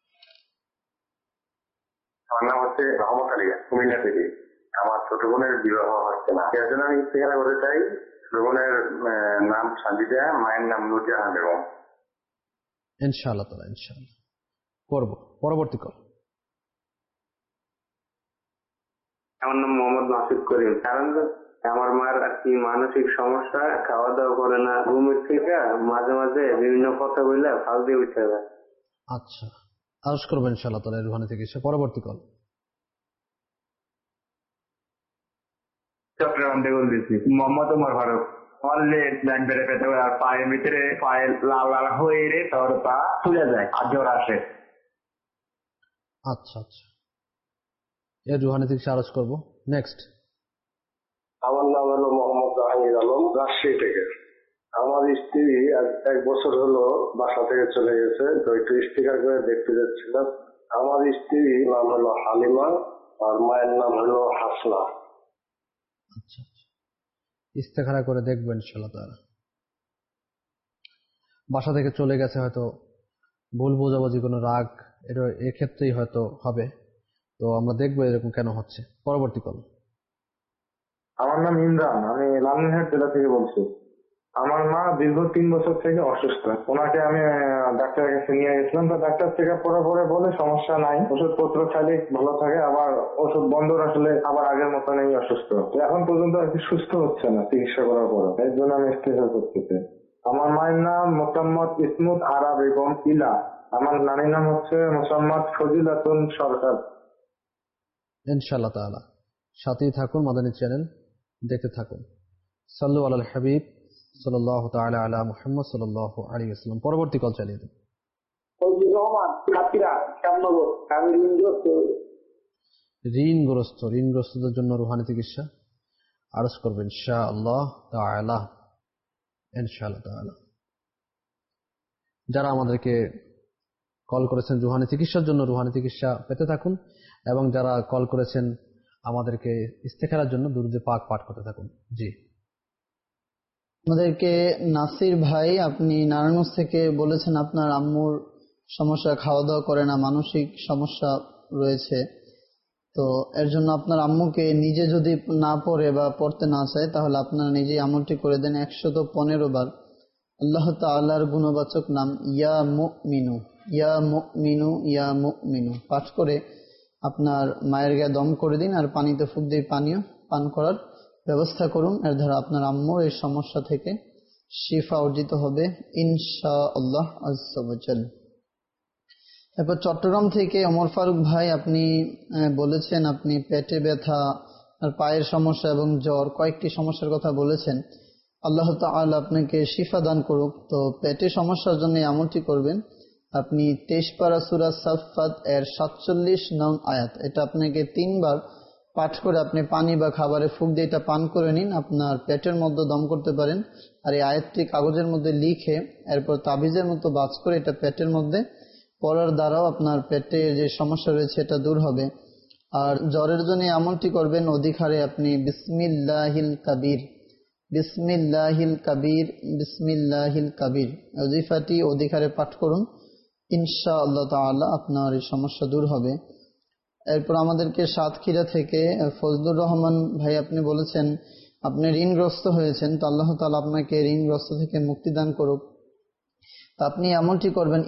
আমার নাম হচ্ছে রহমত আলী, কুমিল্লা থেকে। আমার ছোট বোনের বিবাহ হচ্ছে না, এর জন্য আমি ইস্তেখারা করতে চাই। ছোট বোনের নাম সাজিদা, মায়ের নাম নুরজাহান বেগম। ইনশাআল্লাহ তাআলা ইনশাআল্লাহ করব। পরবর্তী কল। আমার নাম মোহাম্মদ নাসির করিম। কারণ আমার মার আর কি মানসিক সমস্যা, খাওয়া দাওয়া করে না, ঘুমের থেকে মাঝে মাঝে বিভিন্ন কথা বললে ফাল দিয়ে উঠে যায়। আচ্ছা, আরজ করবেন ইনশাআল্লাহ তাআলা রুহানি থেকে। পরবর্তী কল। চট্টগ্রাম থেকে বলতেছি, মোহাম্মদ ওমর ফারুক। আমার লেট ব্যান্ড বেড়ে পেতে আর পায়ের ভিতরে পায়ে লাল লাল হয়ে রে তোর পা ফুলে যায় আর জ্বর আসে। আচ্ছা আচ্ছা, এর রুহানি থেকে আরজ করবো। নেক্সট। আমার নাম হলো মোহাম্মদ জাহাঙ্গীর আলম, রাজশাহী থেকে। আমার স্ত্রী 1 বছর হলো বাসা থেকে চলে গেছে, তো একটু ইস্তেখার করে দেখতে যাচ্ছিলাম। আমার স্ত্রীর নাম হলো হালিমা আর মায়ের নাম হলো হাসনা। আচ্ছা, ইস্তেখারা করে দেখবেন ইনশাআল্লাহ তাআলা। বাসা থেকে চলে গেছে, হয়তো ভুল বোঝাবুঝি, কোনো রাগ, এটা এক্ষেত্রেই হয়তো হবে। তো আমরা দেখবো এরকম কেন হচ্ছে। পরবর্তী কল। আমার নাম ইমরান, আমি লালমনিরহাট জেলা থেকে বলছি। আমার মা দীর্ঘ 3 বছর থেকে অসুস্থ। ওনাকে আমি ডাক্তারের কাছে নিয়ে গেছিলাম, তো ডাক্তার চেক আপ করার পরে বলে সমস্যা নাই, ওষুধপত্র খালি ভালো থাকে, আবার ওষুধ বন্ধ রাখলে আবার আগের মতো নেই অসুস্থ। এখন পর্যন্ত আর কি সুস্থ হচ্ছে না চিকিৎসা করার পর, এর জন্য আমি ইস্তেখারা করতে চাই। আমার মায়ের নাম মোসাম্মদ ইসমুত আরা বেগম ইলা। আমার নানির নাম হচ্ছে মোসাম্মদ ফজিলাতুন সরকার। ইনশাআল্লাহ তাআলা সাথেই থাকুন, মাদানী চ্যানেল দেখতে থাকুন। সাল্লু আলাল হাবিব সাল্লাল্লাহু তাআলা আলা মুহাম্মদ সাল্লাল্লাহু আলাইহি ওয়াসাল্লাম। পরবর্তী কল চালিয়ে দিন। ঋণগ্রস্তদের জন্য রুহানি চিকিৎসা আরজ করবেন ইনশাআল্লাহ তাআলা। ইনশাআল্লাহ তাআলা যারা আমাদেরকে কল করেছেন রুহানি চিকিৎসার জন্য, রুহানি চিকিৎসা পেতে থাকুন, এবং যারা কল করেছেন আমাদেরকে ইস্তেখারার জন্য দুরূদে পাক পাঠ করতে থাকুন। জি, আমাদেরকে নাসির ভাই, আপনি নারায়ণগঞ্জ থেকে বলেছেন আপনার আম্মুর সমস্যা, খাওয়া দাওয়া করে না, মানসিক সমস্যা রয়েছে। তো এর জন্য আপনার আম্মুকে নিজে যদি না পড়ে বা পড়তে না চায়, তাহলে আপনারা নিজেই আমলটি করে দেন 115 বার আল্লাহ তাআলার গুণবাচক নাম ইয়া মুমিনু ইয়া মুমিনু ইয়া মুমিনু পাঠ করে আপনার মায়ের গায়ে দম করে দিন, আর পানিতে ফুঁক দিয়ে পানীয় পান করার ব্যবস্থা করুন। এর দ্বারা আপনার আম্মুর এই সমস্যা থেকে শিফা অর্জিত হবে ইনশাআল্লাহ আযজা ওয়া জাল। এরপর চট্টগ্রাম থেকে ওমর ফারুক ভাই, আপনি বলেছেন আপনি পেটে ব্যথা আর পায়ের সমস্যা এবং জ্বর, কয়েকটি সমস্যার কথা বলেছেন। আল্লাহ তাআলা আপনাকে শিফা দান করুক। তো পেটের সমস্যার জন্য আমলটি করবেন। আপনি 23 পারা সূরা সাফফাত এর 47 নং আয়াত, এটা আপনাকে 3 বার পাঠ করে আপনি পানি বা খাবারে ফুঁক দিয়ে এটা পান করে নিন, আপনার পেটের মধ্যে দম করতে পারেন। আর এই আয়াতটি কাগজের মধ্যে লিখে এরপর তাবিজের মতো বাজ করে এটা পেটের মধ্যে পড়ার দ্বারাও আপনার পেটে যে সমস্যা রয়েছে এটা দূর হবে। আর জ্বরের জন্য আমলটি করবেন অধিক হারে আপনি বিসমিল্লাহিল কাবীর বিসমিল্লাহিল কাবীর বিসমিল্লাহিল কাবীর ওজিফাটি অধিক হারে পাঠ করুন, ইনশাআল্লাহ তাআলা আপনার এই সমস্যা দূর হবে। এরপর আমাদেরকে সাতক্ষীরা থেকে ফজলুর রহমান ভাই, আপনি বলেছেন আপনি ঋণগ্রস্ত হয়েছেন, তো আল্লাহ তাআলা আপনাকে ঋণগ্রস্ত থেকে মুক্তি দান করুক। তা আপনি এমনটি করবেন,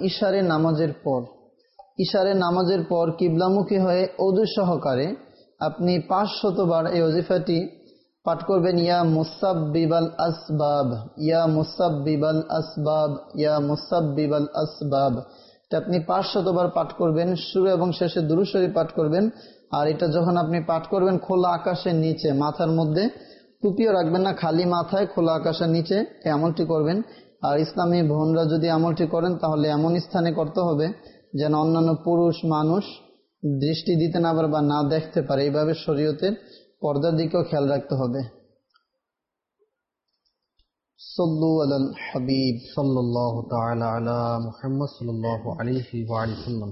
ইশারে নামাজের পর কিবলামুখী হয়ে ওযু সহকারে আপনি 500 বার এই ওজিফাটি পাঠ করবেন। ইয়া মুসাব্বিবাল আসবাব, ইয়া মুসাব্বিবাল আসবাব, ইয়া মুসাব্বিবাল আসবাব। এটা আপনি 500 বার পাঠ করবেন। শুরু এবং শেষে দুরূদ শরীফ পাঠ করবেন। আর এটা যখন আপনি পাঠ করবেন খোলা আকাশের নিচে, মাথার মধ্যে টুপিও রাখবেন না, খালি মাথায় খোলা আকাশের নিচে আমলটি করবেন। আর ইসলামী বোনরা যদি আমলটি করেন তাহলে এমন স্থানে করতে হবে যেন অন্যান্য পুরুষ মানুষ দৃষ্টি দিতে না পারে বা না দেখতে পারে। এইভাবে শরীয়তের পর্দার দিকেও খেয়াল রাখতে হবে। সাল্লু আলাল হাবিব সাল্লাল্লাহু তাআলা আলা মুহাম্মদ সাল্লাল্লাহু আলাইহি ওয়া আলিহি সাল্লাম।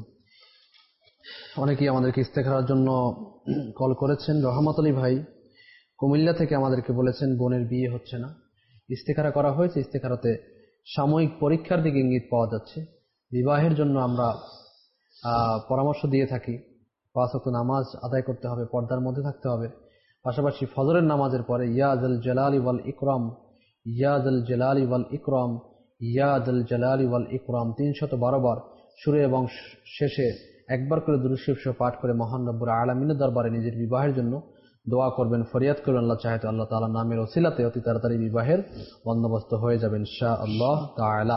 অনেকেই আমাদেরকে ইস্তেখারার জন্য কল করেছেন। রহমত আলী ভাই কুমিল্লা থেকে আমাদেরকে বলেছেন বোনের বিয়ে হচ্ছে না, ইস্তেখারা করা হয়েছে, ইস্তেখারাতে সাময়িক পরীক্ষার দিকে ইঙ্গিত পাওয়া যাচ্ছে। বিবাহের জন্য আমরা পরামর্শ দিয়ে থাকি। 5 ওয়াক্ত নামাজ আদায় করতে হবে, পর্দার মধ্যে থাকতে হবে। পাশাপাশি ফজরের নামাজের পরে ইয়া যাল জালালি ওয়াল ইকরাম, ইয়া যাল জালালি ওয়াল ইকরাম, ইয়া যাল জালালি ওয়াল ইকরাম 312 বার শুরু এবং শেষে একবার করে দুরূদ শরীফ পাঠ করে মহান রব্বুল আলামিনের দরবারে নিজের বিবাহের জন্য দোয়া করবেন, ফরিয়াদ করবেন। আল্লাহ চাহে তো আল্লাহ তাআলা নামের ওসিলাতে অতি তাড়াতাড়ি বিবাহের বন্দোবস্ত হয়ে যাবে ইনশাআল্লাহ তাআলা।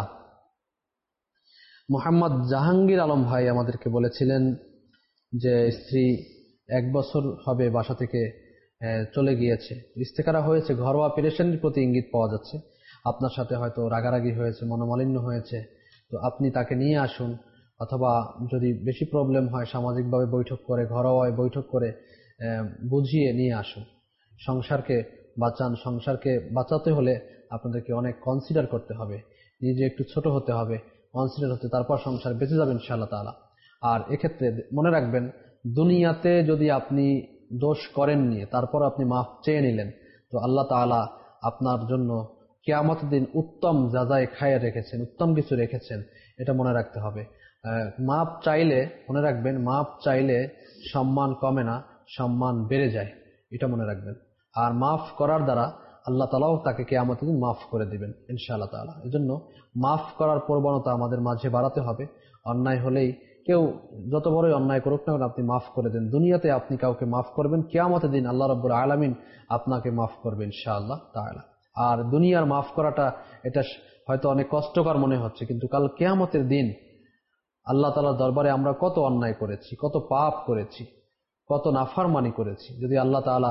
মোহাম্মদ জাহাঙ্গীর আলম ভাই আমাদেরকে বলেছিলেন যে স্ত্রী 1 বছর হবে বাসা থেকে চলে গিয়েছে, ইস্তেখারা হয়েছে, ঘরোয়া পেরেশানির প্রতি ইঙ্গিত পাওয়া যাচ্ছে। আপনার সাথে হয়তো রাগারাগি হয়েছে, মনোমালিন্য হয়েছে, তো আপনি তাকে নিয়ে আসুন, অথবা যদি বেশি প্রবলেম হয় সামাজিকভাবে বৈঠক করে, ঘরোয়া বৈঠক করে বুঝিয়ে নিয়ে আসুন। সংসারকে বাঁচান। সংসারকে বাঁচাতে হলে আপনাদেরকে অনেক কনসিডার করতে হবে, নিজে একটু ছোট হতে হবে, কনসিডার হতে, তারপর সংসার বেঁচে যাবে ইনশাআল্লাহ তাআলা। আর এক্ষেত্রে মনে রাখবেন, দুনিয়াতে যদি আপনি দোষ করেননি তারপর আপনি মাফ চেয়ে নিলেন, তো আল্লাহ তাআলা আপনার জন্য কিয়ামতের দিন উত্তম জাযায়ে খায়ের রেখেছেন, উত্তম কিছু রেখেছেন, এটা মনে রাখতে হবে। মাফ চাইলে মনে রাখবেন, মাফ চাইলে সম্মান কমে না, সম্মান বেড়ে যায়, এটা মনে রাখবেন। আর মাফ করার দ্বারা আল্লাহ তাআলাও তাকে কিয়ামতের দিন মাফ করে দিবেন ইনশাআল্লাহ তাআলা। এজন্য মাফ করার প্রবণতা আমাদের মাঝে বাড়াতে হবে। অন্যায় হলেই, কেউ যত বড়ই অন্যায় করুক না কেন, আপনি মাফ করে দেন। দুনিয়াতে আপনি কাউকে মাফ করবেন, কিয়ামতের দিন আল্লাহ রাব্বুল আলামিন আপনাকে মাফ করবেন ইনশাআল্লাহ তাআলা। আর দুনিয়ার মাফ করাটা এটা হয়তো অনেক কষ্টকর মনে হচ্ছে, কিন্তু কাল কিয়ামতের দিন আল্লাহ তাআলার দরবারে আমরা কত অন্যায় করেছি, কত পাপ করেছি, কত নাফরমানি করেছি। যদি আল্লাহ তাআলা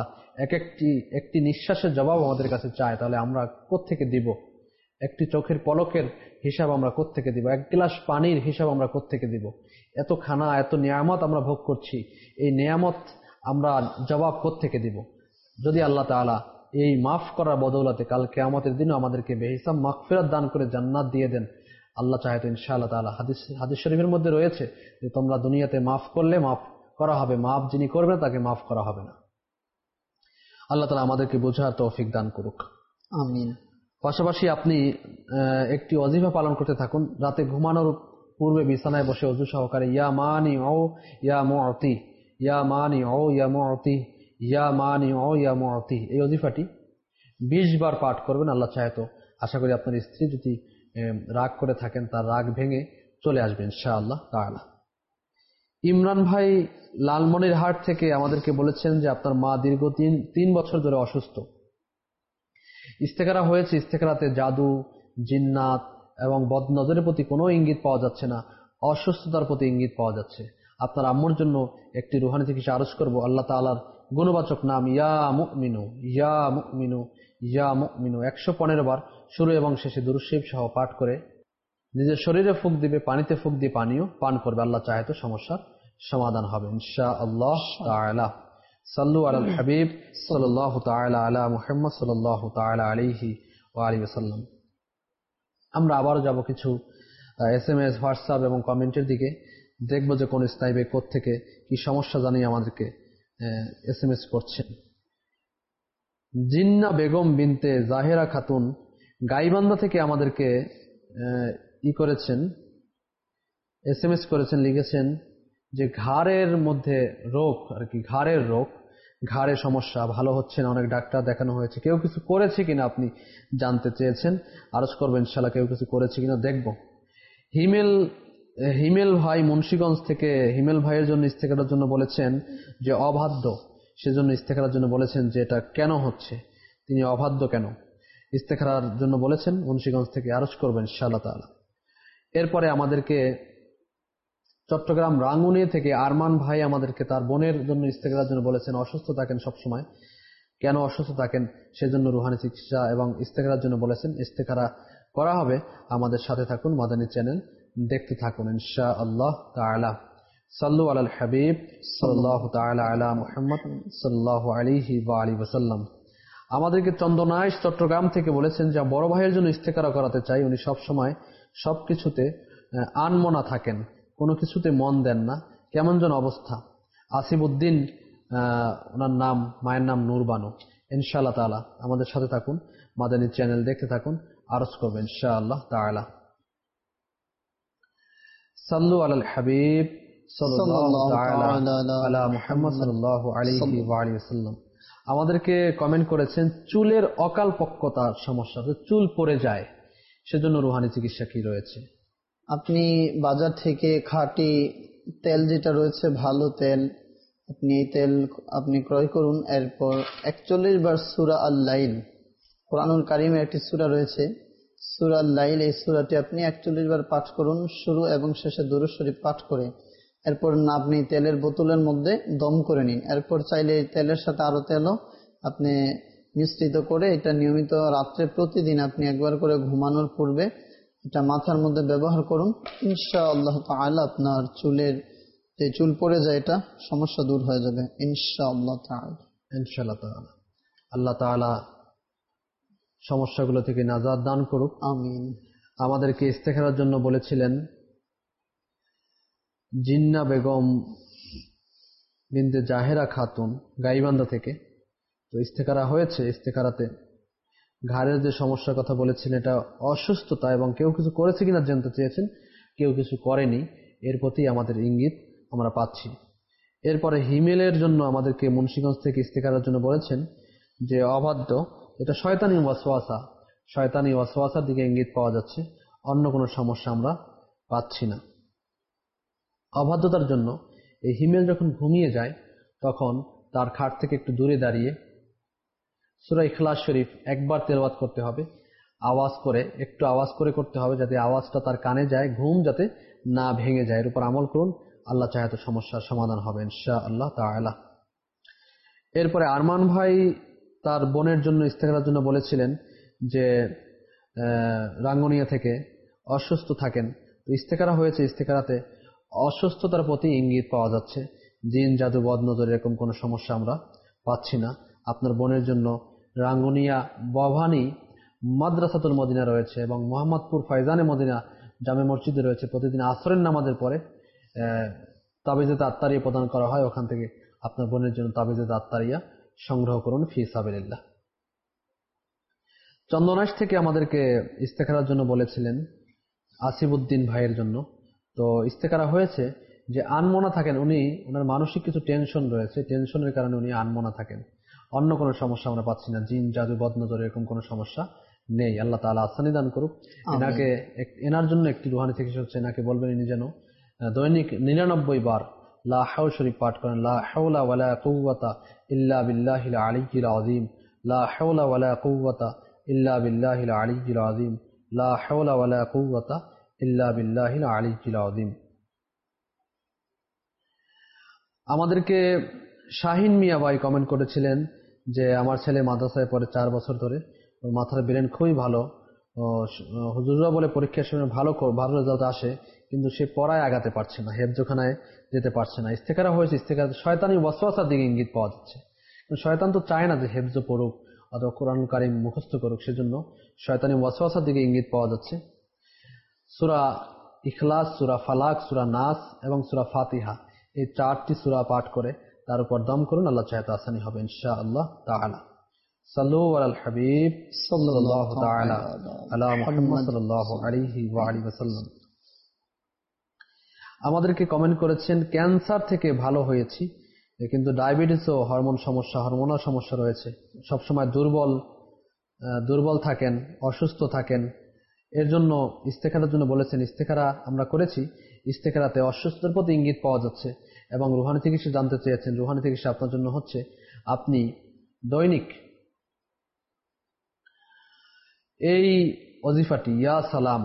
একটি নিঃশ্বাসের জবাব আমাদের কাছে চায়, তাহলে আমরা কোত্থেকে দিব? একটি চোখের পলকের হিসাব আমরা কোত্থেকে দিব? 1 গ্লাস পানির হিসাব আমরা কোত্থেকে দিব? এত খানা, এত নিয়ামত আমরা ভোগ করছি, এই নিয়ামত আমরা জবাব কোত্থেকে দিব? যদি আল্লাহ তাআলা এই মাফ করার বদৌলতে কাল কিয়ামতের দিনও আমাদেরকে বেহিসাব মাগফিরাত দান করে জান্নাত দিয়ে দেন, আল্লাহ চাহে তো ইনশাআল্লাহ তাআলা। হাদিস শরীফের মধ্যে রয়েছে যে তোমরা দুনিয়াতে মাফ করলে মাফ করা হবে, মাফ যিনি করবে তাকে মাফ করা হবে না। আল্লাহ তাআলা আমাদেরকে বোঝার তৌফিক দান করুক, আমিন। পাশাপাশি আপনি একটি ওয়াজিফা পালন করতে থাকুন। রাতে ঘুমানোর পূর্বে বিছানায় বসে ওযু সহকারে ইয়া মানি ও ইয়া মুআতি, ইয়া মানি ও ইয়া মুআতি, ইয়া মানি ও ইয়া মুআতি, এই ওয়াজিফাটি 20 বার পাঠ করবেন। আল্লাহ চাহে তো আশা করি আপনার স্ত্রী যদি রাগ করে থাকেন তার রাগ ভেঙে চলে আসবে ইনশাআল্লাহ তাআলা। ইমরান ভাই লালমনিরহাট থেকে আমাদেরকে বলেছেন যে আপনার মা দীর্ঘ 3 বছর ধরে অসুস্থ। ইস্তেখারা হয়েছে, ইস্তেখারাতে জাদু, জিন্নাত এবং বদনজরের প্রতি কোনো ইঙ্গিত পাওয়া যাচ্ছে না, অসুস্থতার প্রতি ইঙ্গিত পাওয়া যাচ্ছে। আপনার আম্মুর জন্য একটি রুহানি থেকে আরজ করব, আল্লাহ তাআলার গুণবাচক নাম ইয়া মুমিনু, ইয়া মুমিনু, ইয়া মুমিনু 115 বার শুরু এবং শেষে দুরূদ শরীফ সহ পাঠ করে নিজের শরীরে ফুঁক দিবে, পানিতে ফুঁক দিয়ে পানিও পান করবে। আল্লাহ চাহে তো সমস্যার সমাধান হবে ইনশাআল্লাহ তাআলা। সাল্লু আলাল হাবিব সাল্লাল্লাহু তাআলা আলা মুহাম্মদ সাল্লাল্লাহু তাআলা আলাইহি ওয়া আলিহি ওয়াসাল্লাম। আমরা আবারও যাব কিছু SMS, হোয়াটসঅ্যাপ এবং কমেন্টের দিকে, দেখব যে কোন স্নাইবে কোত্থেকে কি সমস্যা জানিয়ে আমাদেরকে SMS করছেন। জিন্না বেগম বিনতে জাহেরা খাতুন গাইবান্ধা থেকে আমাদেরকে করেছেন, SMS করেছেন, লিখেছেন যে ঘাড়ের মধ্যে রোগ, আর কি ঘাড়ের রোগ, ঘাড়ে সমস্যা, ভালো হচ্ছে না, অনেক ডাক্তার দেখানো হয়েছে, কেউ কিছু করেছে কিনা আপনি জানতে চেয়েছেন, আরজ করবেন ইনশাআল্লাহ কেউ কিছু করেছে কিনা দেখব। হিমেল ভাই মুন্সিগঞ্জ থেকে, হিমেল ভাইয়ের জন্য ইস্তেখারার জন্য বলেছেন যে অবাধ্য, সেজন্য ইস্তেখারার জন্য বলেছেন যে এটা কেন হচ্ছে, তিনি অবাধ্য কেন, ইস্তেখারার জন্য বলেছেন মুন্সিগঞ্জ থেকে, আরজ করবেন ইনশাআল্লাহ তাআলা। এরপরে আমাদেরকে চট্টগ্রাম রাঙ্গুনিয়া থেকে আরমান ভাই আমাদেরকে তার বোনের জন্য ইস্তেখারার জন্য বলেছেন, অসুস্থ থাকেন সবসময়, কেন অসুস্থ থাকেন সেজন্য রুহানি চিকিৎসা এবং ইস্তেখারার জন্য বলেছেন। ইস্তেখারা করা হবে, আমাদের সাথে থাকুন, মাদানী চ্যানেল দেখতে থাকুন ইনশাআল্লাহ তাআলা। সাল্লু আলাল হাবিব সাল্লাল্লাহু তাআলা আলা মুহাম্মদ সাল্লাল্লাহু আলাইহি ওয়া আলিহি ওয়াসাল্লাম। আমাদেরকে চন্দনাইশ চট্টগ্রাম থেকে বলেছেন যে বড় ভাইয়ের জন্য ইস্তেখারা করাতে চাই, উনি সব সময় সবকিছুতে আনমনা থাকেন, কোনো কিছুতে মন দেন না, কেমন যেন অবস্থা। আসিফউদ্দিন ওনার নাম, মায়ের নাম নূরবানু। ইনশাআল্লাহ তাআলা আমাদের সাথে থাকুন, মাদানী চ্যানেল দেখতে থাকুন, আরজ করবেন ইনশাআল্লাহ তাআলা। সাল্লু আলাল হাবিব সাল্লাল্লাহু তাআলা আলা মুহাম্মদ সাল্লাল্লাহু আলাইহি ওয়া আলিহি ওয়াসাল্লাম। আমাদেরকে কমেন্ট করেছেন চুলের অকাল পক্কতার সমস্যা, চুল পড়ে যায়, সেজন্য রুহানি চিকিৎসা কি রয়েছে? আপনি বাজার থেকে খাঁটি তেল যেটা রয়েছে, ভালো তেল, আপনি এই তেল আপনি ক্রয় করুন। এরপর 41 বার সূরা আল-লাইল, কোরআনুল কারীমের একটি সূরা রয়েছে সূরা আল-লাইল, এই সূরাটি আপনি 41 বার পাঠ করুন, শুরু এবং শেষে দুরূদ শরীফ পাঠ করে। এরপর আপনি তেলের বোতলের মধ্যে দম করে নিন। এরপর চাইলে এই তেলের সাথে আরো তেলও আপনি মিশ্রিত করে এটা নিয়মিত রাত্রে প্রতিদিন আপনি একবার করে ঘুমানোর পূর্বে এটা মাথার মধ্যে ব্যবহার করুন। ইনশাআল্লাহ তাআলা আপনার চুলের যে চুল পড়ে যায় এটা সমস্যা দূর হয়ে যাবে ইনশাআল্লাহ তাআলা। ইনশাআল্লাহ তাআলা আল্লাহ তাআলা সমস্যাগুলো থেকে নাজাত দান করুক, আমিন। আমাদেরকে ইস্তেখারার জন্য বলেছিলেন জিন্না বেগম বিনতে জাহেরা খাতুন গাইবান্ধা থেকে। তো ইস্তেখারা হয়েছে, ইস্তেখারাতে ঘাড়ের যে সমস্যার কথা বলেছিলেন এটা অসুস্থতা, এবং কেউ কিছু করেছে কিনা জানতে চেয়েছেন, কেউ কিছু করেনি, এর প্রতি আমাদের ইঙ্গিত আমরা পাচ্ছি। এরপরে হিমেলের জন্য আমাদেরকে মুন্সিগঞ্জ থেকে ইস্তেখারার জন্য বলেছেন যে অবাধ্য, এটা শয়তানি ওয়াসওয়াসা, শয়তানি ওয়াসওয়াসার দিকে ইঙ্গিত পাওয়া যাচ্ছে, অন্য কোনো সমস্যা আমরা পাচ্ছি না। অবাধ্যতার জন্য এই হিমেল যখন ঘুমিয়ে যায় তখন তার খাট থেকে একটু দূরে দাঁড়িয়ে সূরা ইখলাস শরীফ একবার তেলাওয়াত করতে হবে, আওয়াজ করে, একটু আওয়াজ করে করতে হবে, যাতে আওয়াজটা তার কানে যায়, ঘুম যাতে না ভেঙে যায়। এর উপর আমল করুন, আল্লাহ চাহে তো সমস্যার সমাধান হবে ইনশাআল্লাহ তাআলা। এরপরে আরমান ভাই তার বোনের জন্য ইস্তেখারার জন্য বলেছিলেন যে রাঙ্গুনিয়া থেকে অসুস্থ থাকেন। তো ইস্তেখারা হয়েছে, ইস্তেখারাতে অসুস্থতার প্রতি ইঙ্গিত পাওয়া যাচ্ছে, জিন জাদু বদনজর এরকম কোনো সমস্যা আমরা পাচ্ছি না। আপনার বোনের জন্য রাঙ্গুনিয়া বভানি মাদ্রাসাতুল মদিনা রয়েছে এবং মোহাম্মদপুর ফয়জানে মদিনা জামে মসজিদে রয়েছে, প্রতিদিন আসরের নামাজের পরে তাবিজে আত্তারিয়া প্রদান করা হয়, ওখান থেকে আপনার বোনের জন্য তাবিজে আত্তারিয়া সংগ্রহ করুন ফি সাবিলিল্লাহ। চন্দনাইশ থেকে আমাদেরকে ইস্তেখারার জন্য বলেছিলেন আসিফউদ্দিন ভাইয়ের জন্য। তো ইস্তেখারা হয়েছে যে আনমনা থাকেন উনি, ওনার মানসিক কিছু টেনশন রয়েছে, টেনশনের কারণে উনি আনমনা থাকেন, অন্য কোনো সমস্যা আমরা পাচ্ছি না, জিন জাদু বদনজর এরকম কোনো সমস্যা নেই। আল্লাহ তাআলা আসানি দান করুক। এনাকে, এনার জন্য একটি রুহানি চিকিৎসা হচ্ছে, এনাকে বলবেন ইনি যেন দৈনিক 99 বার লা হাওল শরীফ পাঠ করেন, লা হাওলা ওয়ালা কুওয়াতা ইল্লা বিল্লাহিল আলিয়্যিল আযীম, লা হাওলা ওয়ালা কুওয়াতা ইল্লা বিল্লাহিল আলিয়্যিল আযীম, লা হাওলা ওয়ালা কুওয়াতা ইল্লা বিল্লাহিল আলিয়্যিল আযীম। আমাদেরকে শাহিন মিয়া ভাই কমেন্ট করেছিলেন যে আমার ছেলে মাদ্রাসায় পড়ে 4 বছর ধরে, ওর মাথার ব্রেন খুবই ভালো, হুজুররা বলে পরীক্ষার সময় ভালো রেজাল্ট আসে, কিন্তু সে পড়ায় আগাতে পারছে না, হেফজখানায় যেতে পারছে না। ইস্তেখারা হয়েছে, ইস্তেখারা শয়তানি ওয়াসওয়াসার দিকে ইঙ্গিত পাওয়া যাচ্ছে। শয়তান তো চায় না যে হেফজ পড়ুক অথবা কোরআনুল কারীম মুখস্থ করুক, সেজন্য শয়তানি ওয়াসওয়াসার দিকে ইঙ্গিত পাওয়া যাচ্ছে। সূরা ইখলাস, সূরা ফালাক, সূরা নাস এবং সূরা ফাতিহা, এই 4টি সূরা পাঠ করে তার উপর দম করুন, আল্লাহ চাহে তো আসানি হবে ইনশাআল্লাহ তাআলা। সাল্লু আলাল হাবিব সাল্লাল্লাহু তাআলা আলা মুহাম্মদ সাল্লাল্লাহু আলাইহি ওয়া আলিহি ওয়াসাল্লাম। আমাদেরকে কমেন্ট করেছেন ক্যান্সার থেকে ভালো হয়েছি, কিন্তু ডায়াবেটিসও হরমোনাল সমস্যা রয়েছে, সবসময় দুর্বল থাকেন, অসুস্থ থাকেন। এর জন্য ইস্তেখারার জন্য বলেছেন, ইস্তেখারা আমরা করেছি, ইস্তেখারাতে অসুস্থতার প্রতি ইঙ্গিত পাওয়া যাচ্ছে। এবং রুহানি চিকিৎসা জানতে চেয়েছেন, রুহানি চিকিৎসা আপনার জন্য হচ্ছে আপনি দৈনিক এই ওজিফাটি ইয়া সালাম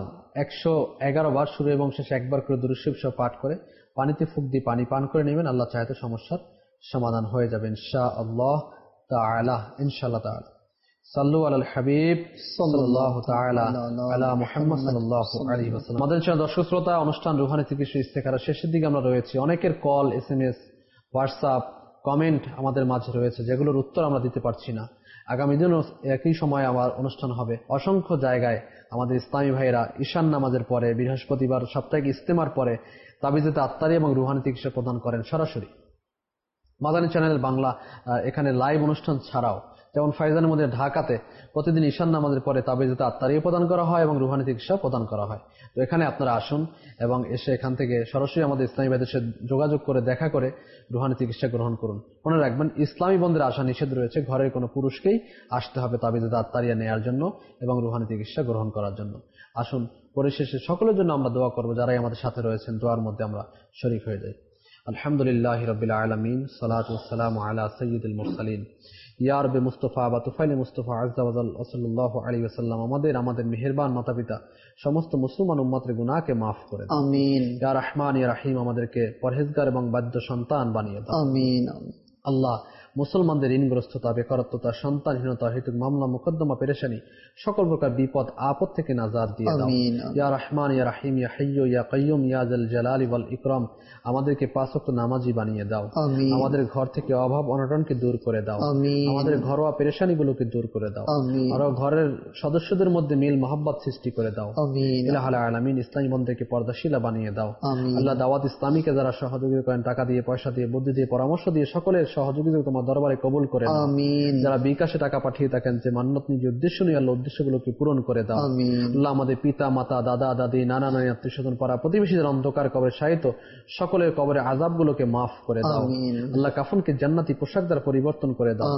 111 বার শুরু এবং শেষে একবার করে দুরূদ শরীফ সহ পাঠ করে পানিতে ফুঁক দিয়ে পানি পান করে নেবেন। আল্লাহ চাইতে সমস্যার সমাধান হয়ে যাবে ইনশাআল্লাহ তাআলা। ইনশাআল্লাহ তাআলা সাল্লু আলাল হাবিব সাল্লাল্লাহু তাআলা আলা মুহাম্মদ সাল্লাল্লাহু আলাইহি ওয়াসাল্লাম। আমাদের দর্শক শ্রোতা, অনুষ্ঠান রুহানি চিকিৎসা ইস্তেখারা শেষের দিকে আমরা রয়েছি। অনেকের কল, SMS, হোয়াটসঅ্যাপ, কমেন্ট আমাদের মাঝে রয়েছে, যেগুলোর উত্তর আমরা দিতে পারছি না। আগামী দিনও একই সময় আমার অনুষ্ঠান হবে। অসংখ্য জায়গায় আমাদের ইসলামী ভাইয়েরা ঈশান নামাজের পরে, বৃহস্পতিবার সাপ্তাহিক ইস্তেমার পরে তাবিজে আত্মারি এবং রুহানি চিকিৎসা প্রদান করেন সরাসরি মাদানী চ্যানেল বাংলা। এখানে লাইভ অনুষ্ঠান ছাড়াও, যেমন ফাইজানের মধ্যে ঢাকাতে প্রতিদিন ঈশান নামাজের পরে তাবিজে আত্মারি প্রদান করা হয় এবং রুহানি চিকিৎসা প্রদান করা হয়। তো এখানে আপনারা আসুন এবং এসে এখান থেকে সরাসরি আমাদের ইসলামী ভাইদের সাথে যোগাযোগ করে দেখা করে রুহানি চিকিৎসা গ্রহণ করুন। মনে রাখবেন, ইসলামী বন্ধের আসা নিষেধ রয়েছে। ঘরের কোনো পুরুষকেই আসতে হবে তাবিজে আত্মারিয়া নেয়ার জন্য এবং রুহানি চিকিৎসা গ্রহণ করার জন্য। আসুন, পরিশেষে সকলের জন্য আমরা দোয়া করব, যারাই আমাদের সাথে রয়েছেন দোয়ার মধ্যে আমরা শরীক হয়ে যাই। আলহামদুলিল্লাহি রাব্বিল আলামিন, সালাতু ওয়াসসালামু আলা সাইয়্যিদিল মুরসালিন ইয়া রাব্বি মুস্তাফা বা তুফাইল মুস্তাফা আযজা ওয়া জাল সাল্লাল্লাহু আলাইহি ওয়াসাল্লাম। আমাদের মেহেরবান মাতা-পিতা সমস্ত মুসলমান উম্মতের গুনাহকে maaf করে দাও। আমিন। ইয়া রহমান ইয়া রহিম, আমাদেরকে পরহেজগার এবং বাধ্য সন্তান বানিয়ে দাও। আমিন। আল্লাহ, মুসলমানদের ঋণগ্রস্ততা, বেকারত্বতা, সন্তানহীনতা, হেতু মামলা মুকদ্দমা, পেরেশানি, সকল প্রকার বিপদ আপদ থেকে নাজাত দিয়ে দাও। ইয়া রহমান ইয়া রহিম ইয়া হাইয়্যু ইয়া কাইয়্যুম ইয়া যাল জালালি ওয়াল ইকরাম, আমাদেরকে 5 ওয়াক্ত নামাজি বানিয়ে দাও। আমাদের ঘর থেকে অভাব অনটনকে দূর করে দাও। আমাদের ঘরোয়া পেরেশানিগুলোকে দূর করে দাও। আর ঘরের সদস্যদের মধ্যে মিল মহব্বত সৃষ্টি করে দাও। ইলাহুল আলামিন, ইসলামী বন্ধুকে পর্দাশীলা বানিয়ে দাও। আল্লাহ, দাওয়াত ইসলামীকে যারা সহযোগিতা করেন, টাকা দিয়ে, পয়সা দিয়ে, বুদ্ধি দিয়ে, পরামর্শ দিয়ে, সকলের সহযোগিতা তোমার দরবারে কবুল করে দাও। যারা বিকাশে টাকা পাঠিয়ে থাকেন, যে মান্নত নিজ উদ্দেশ্য নিয়ে, আল্লাহ উদ্দেশ্যগুলোকে পূরণ করে দাও। আল্লাহ, আমাদের পিতা মাতা, দাদা দাদি, নানা নানি, আত্মীয় স্বজন, পাড়া প্রতিবেশীদের অন্ধকার কবরে শায়িত সকলের কবরে আযাবগুলোকে মাফ করে দাও। আল্লাহ, কাফনকে জান্নাতি পোশাক দ্বারা পরিবর্তন করে দাও।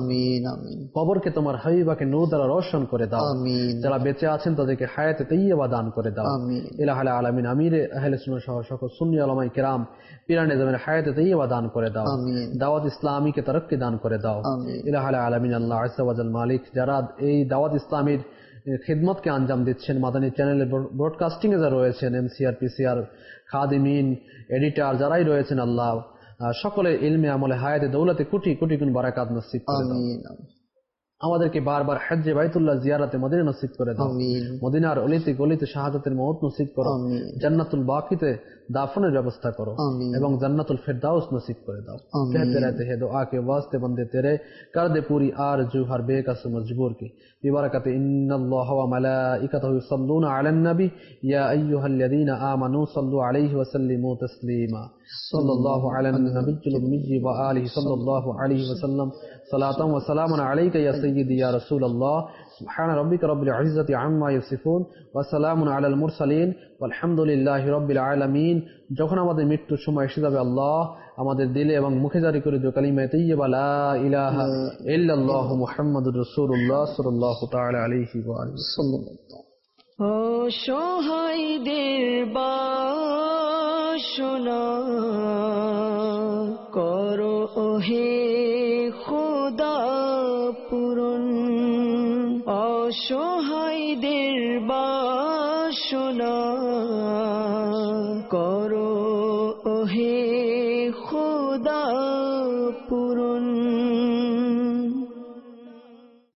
কবরকে তোমার হাবিবাকে নূর দ্বারা রোশন করে দাও। যারা বেঁচে আছেন তাদেরকে হায়াতে তাইয়্যিবা দান করে দাও। ইলাহুল আলামিন, আমিরে আহলে সুন্নাহ সহ সকল সুন্নি উলামায়ে কেরাম, পীরানে জামানের হায়াতে তাইয়্যিবা দান করে দাও। দাওয়াত ইসলামীকে তারাক্কি দান করে দাও। ইলাহুল আলামিন, আল্লাহ আযজা ওয়া জাল মালিক, যারা এই দাওয়াত ইসলামীর খিদমতকে আঞ্জাম দিচ্ছেন, মাদানী চ্যানেলের ব্রডকাস্টিং এ যারা রয়েছেন, MCR, PCR, খাদিমিন, এডিটর যারাই রয়েছেন, আল্লাহ সকলের ইলমে আমলে হায়াতে দৌলতে কোটি কোটি গুণ বারাকাত নসিব করে দাও। আমাদেরকে বারবার হজ্জে বাইতুল্লাহ জিয়ারাতে মদিনা নসিব করে দাও। মদিনার অলিতে গলিতে শাহাদাতের মওত নসিব করো। জান্নাতুল বাকিতে দাফনের ব্যবস্থা করো এবং জান্নাতুল ফিরদাউস নসিব করে দাও। कहते रहते हैं दुआ के वास्ते बंदे तेरे, कर दे पूरी आरज़ू हर बेकस मजबूर की। बिबरकत इन्नल्लाह व मलाइकतहु युसल्लूना अलन नबी या अय्युहल्लज़ीना आमनू सल्लु अलैहि व सल्लिमू तस्लीमा। सल्लल्लाहु अलन नबिय्यिल उम्मी व आलिहि सल्लल्लाहु अलैहि व सल्लम सलातन व सलामुन अलैका या सय्यिदी या रसूलल्लाह। सुब्हान रब्बिका रब्बिल इज्जति अम्मा यसिफून व सलामुन अलल मुरसालिन वलहमदुलिल्लाहि रब्बिल आलामीन। যখন আমাদের মৃত্যুর সময় এসে যাবে, আল্লাহ আমাদের দিলে এবং মুখে জারি করে দিও কালিমা তাইয়্যিবা লা ইলাহা ইল্লাল্লাহু মুহাম্মাদুর রাসূলুল্লাহ সাল্লাল্লাহু তাআলা আলাইহি ওয়া সাল্লাম। অসহায়দের বাসনা করো ওহে খোদা পূরণ। অসহায়দের বাসনা